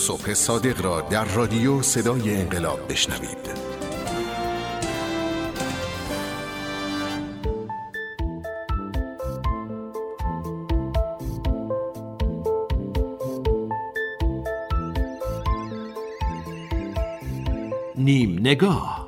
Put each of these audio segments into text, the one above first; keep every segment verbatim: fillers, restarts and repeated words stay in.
صبح صادق را در رادیو صدای انقلاب بشنوید. نیم نگاه.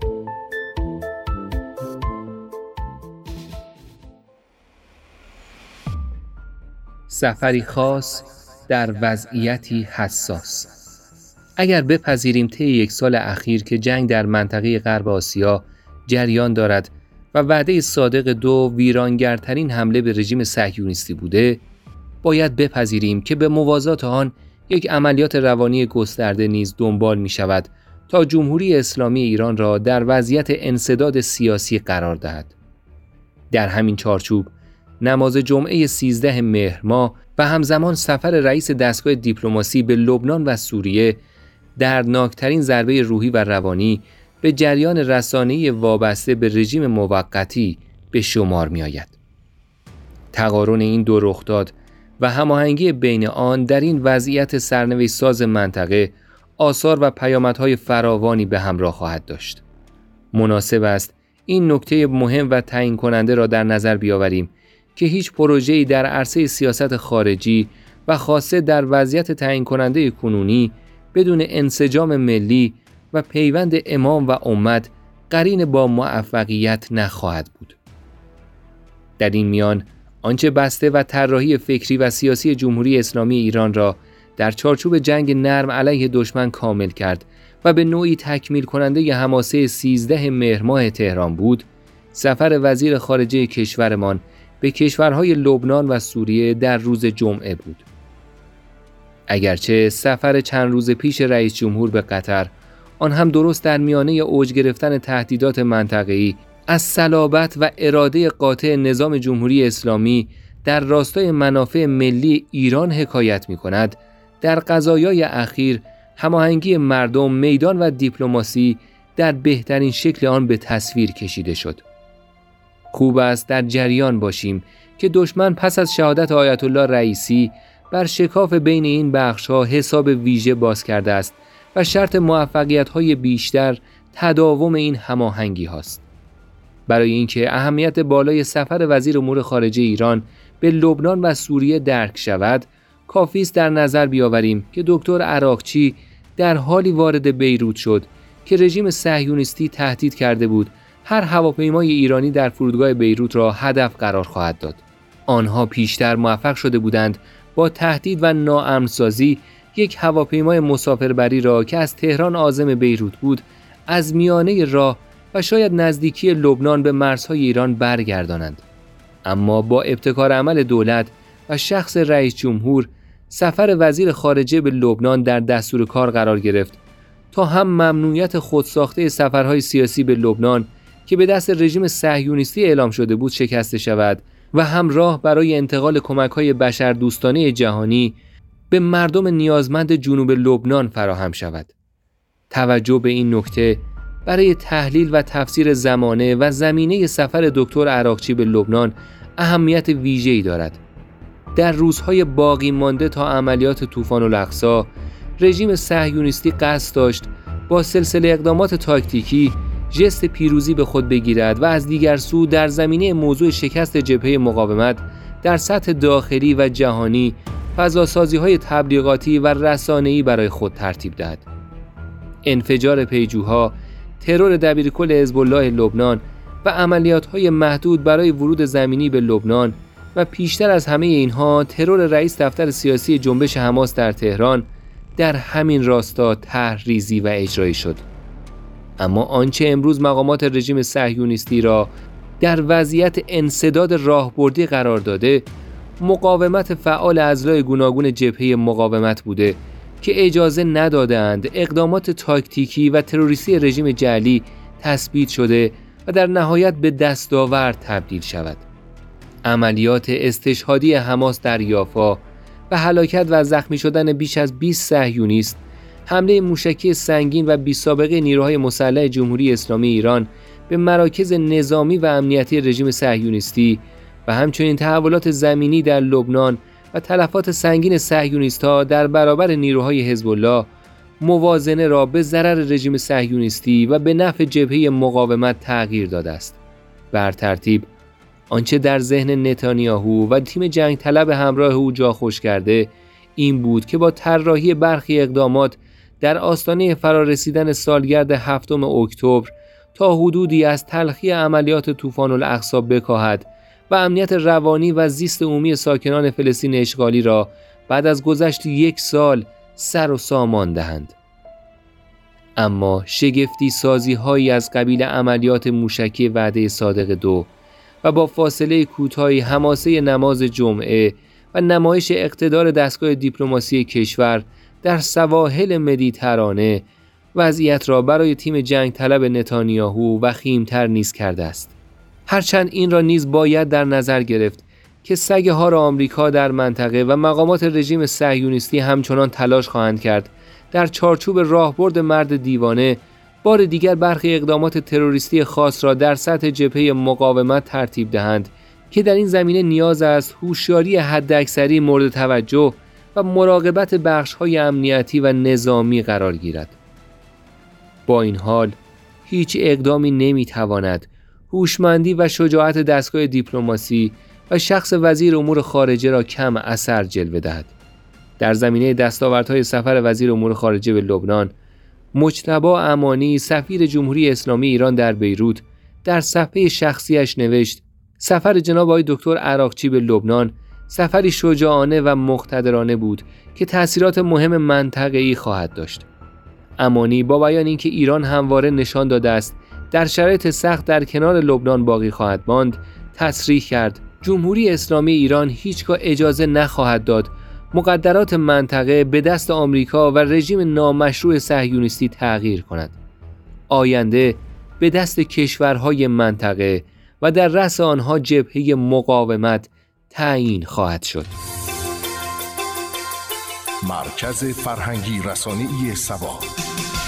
سفری خاص در وضعیتی حساس. اگر بپذیریم طی یک سال اخیر که جنگ در منطقه غرب آسیا جریان دارد و وعده صادق دو ویرانگرترین حمله به رژیم صهیونیستی بوده، باید بپذیریم که به موازات آن یک عملیات روانی گسترده نیز دنبال می شود تا جمهوری اسلامی ایران را در وضعیت انسداد سیاسی قرار دهد. در همین چارچوب نماز جمعه سیزده مهر ماه و همزمان سفر رئیس دستگاه دیپلماسی به لبنان و سوریه دردناکترین ضربه روحی و روانی به جریان رسانه‌ای وابسته به رژیم موقتی به شمار می آید. تقارن این دو رخداد و هماهنگی بین آن در این وضعیت سرنوشت ساز منطقه آثار و پیامدهای فراوانی به همراه خواهد داشت. مناسب است این نکته مهم و تعیین کننده را در نظر بیاوریم که هیچ پروژه‌ای در عرصه سیاست خارجی و خاصه در وضعیت تعیین کننده کنونی بدون انسجام ملی و پیوند امام و امت قرین با موفقیت نخواهد بود. در این میان آنچه بسته و طراحی فکری و سیاسی جمهوری اسلامی ایران را در چارچوب جنگ نرم علیه دشمن کامل کرد و به نوعی تکمیل کننده ی حماسه سیزده مهر ماه تهران بود، سفر وزیر خارجه کشورمان به کشورهای لبنان و سوریه در روز جمعه بود. اگرچه سفر چند روز پیش رئیس جمهور به قطر، آن هم درست در میانه اوج گرفتن تهدیدات منطقه‌ای، از صلابت و اراده قاطع نظام جمهوری اسلامی در راستای منافع ملی ایران حکایت می‌کند، در قضایای اخیر هماهنگی مردم، میدان و دیپلماسی در بهترین شکل آن به تصویر کشیده شد. خوب است در جریان باشیم که دشمن پس از شهادت آیت الله رئیسی بر شکاف بین این بخش‌ها حساب ویژه باز کرده است و شرط موفقیت‌های بیشتر تداوم این هماهنگی هاست. برای اینکه اهمیت بالای سفر وزیر امور خارجه ایران به لبنان و سوریه درک شود، کافی است در نظر بیاوریم که دکتر عراقچی در حالی وارد بیروت شد که رژیم صهیونیستی تهدید کرده بود هر هواپیمای ایرانی در فرودگاه بیروت را هدف قرار خواهد داد. آنها پیشتر موفق شده بودند با تهدید و ناامن‌سازی یک هواپیمای مسافربری را که از تهران عازم بیروت بود از میانه راه و شاید نزدیکی لبنان به مرزهای ایران برگردانند. اما با ابتکار عمل دولت و شخص رئیس جمهور، سفر وزیر خارجه به لبنان در دستور کار قرار گرفت تا هم ممنوعیت خودساخته سفرهای سیاسی به لبنان که به دست رژیم صهیونیستی اعلام شده بود شکسته شود و هم راه برای انتقال کمک‌های بشردوستانه جهانی به مردم نیازمند جنوب لبنان فراهم شود. توجه به این نکته برای تحلیل و تفسیر زمانه و زمینه سفر دکتر عراقچی به لبنان اهمیت ویژه‌ای دارد. در روزهای باقی مانده تا عملیات طوفان الاقصی، رژیم صهیونیستی قصد داشت با سلسله اقدامات تاکتیکی ژست پیروزی به خود بگیرد و از دیگر سو در زمینه موضوع شکست جبهه مقاومت در سطح داخلی و جهانی فضاسازی‌های تبلیغاتی و رسانه‌ای برای خود ترتیب دهد. انفجار پیجوها، ترور دبیرکل حزب الله لبنان و عملیات‌های محدود برای ورود زمینی به لبنان و پیشتر از همه اینها ترور رئیس دفتر سیاسی جنبش حماس در تهران در همین راستا طرح‌ریزی و اجرایی شد. اما آنچه امروز مقامات رژیم صهیونیستی را در وضعیت انسداد راهبردی قرار داده، مقاومت فعال اضلاع گوناگون جبهه مقاومت بوده که اجازه ندادند اقدامات تاکتیکی و تروریستی رژیم جعلی تثبیت شده و در نهایت به دستاورد تبدیل شود. عملیات استشهادی حماس در یافا و هلاکت و زخمی شدن بیش از بیست صهیونیست، حمله موشکی سنگین و بی‌سابقه نیروهای مسلح جمهوری اسلامی ایران به مراکز نظامی و امنیتی رژیم صهیونیستی و همچنین تحولات زمینی در لبنان و تلفات سنگین صهیونیست‌ها در برابر نیروهای حزب الله موازنه را به ضرر رژیم صهیونیستی و به نفع جبهه مقاومت تغییر داده است. بر ترتیب آنچه در ذهن نتانیاهو و تیم جنگ طلب همراه او جا خوش کرده این بود که با طراحی برخی اقدامات در آستانه فرارسیدن سالگرد هفتم اکتبر تا حدودی از تلخی عملیات طوفان الاقصی بکاهد و امنیت روانی و زیست عمومی ساکنان فلسطین اشغالی را بعد از گذشت یک سال سر و سامان دهند. اما شگفتی سازی هایی از قبیل عملیات موشکی وعده صادق دو و با فاصله کوتاهی حماسه نماز جمعه و نمایش اقتدار دستگاه دیپلماسی کشور در سواحل مدیترانه وضعیت را برای تیم جنگ طلب نتانیاهو وخیم‌تر نیز کرده است. هرچند این را نیز باید در نظر گرفت که سگ ها را آمریکا در منطقه و مقامات رژیم صهیونیستی همچنان تلاش خواهند کرد در چارچوب راهبرد مرد دیوانه بار دیگر برخی اقدامات تروریستی خاص را در سطح جبهه مقاومت ترتیب دهند که در این زمینه نیاز است هوشیاری حداکثری مورد توجه و مراقبت بخش‌های امنیتی و نظامی قرار گیرد. با این حال هیچ اقدامی نمی‌تواند هوشمندی و شجاعت دستگاه دیپلماسی و شخص وزیر امور خارجه را کم اثر جلوه دهد. در زمینه دستاوردهای سفر وزیر امور خارجه به لبنان، مجتبی امانی سفیر جمهوری اسلامی ایران در بیروت در صفحه شخصیش نوشت: سفر جناب آقای دکتر عراقچی به لبنان سفری شجاعانه و مقتدرانه بود که تأثیرات مهم منطقه‌ای خواهد داشت. امانی با بیان اینکه ایران همواره نشان داده است در شرایط سخت در کنار لبنان باقی خواهد ماند، تصریح کرد جمهوری اسلامی ایران هیچگاه اجازه نخواهد داد مقدرات منطقه به دست آمریکا و رژیم نامشروع صهیونیستی تغییر کند. آینده به دست کشورهای منطقه و در رأس آنها جبهه مقاومت تعیین خواهد شد. مرکز فرهنگی رسانه‌ای سبا.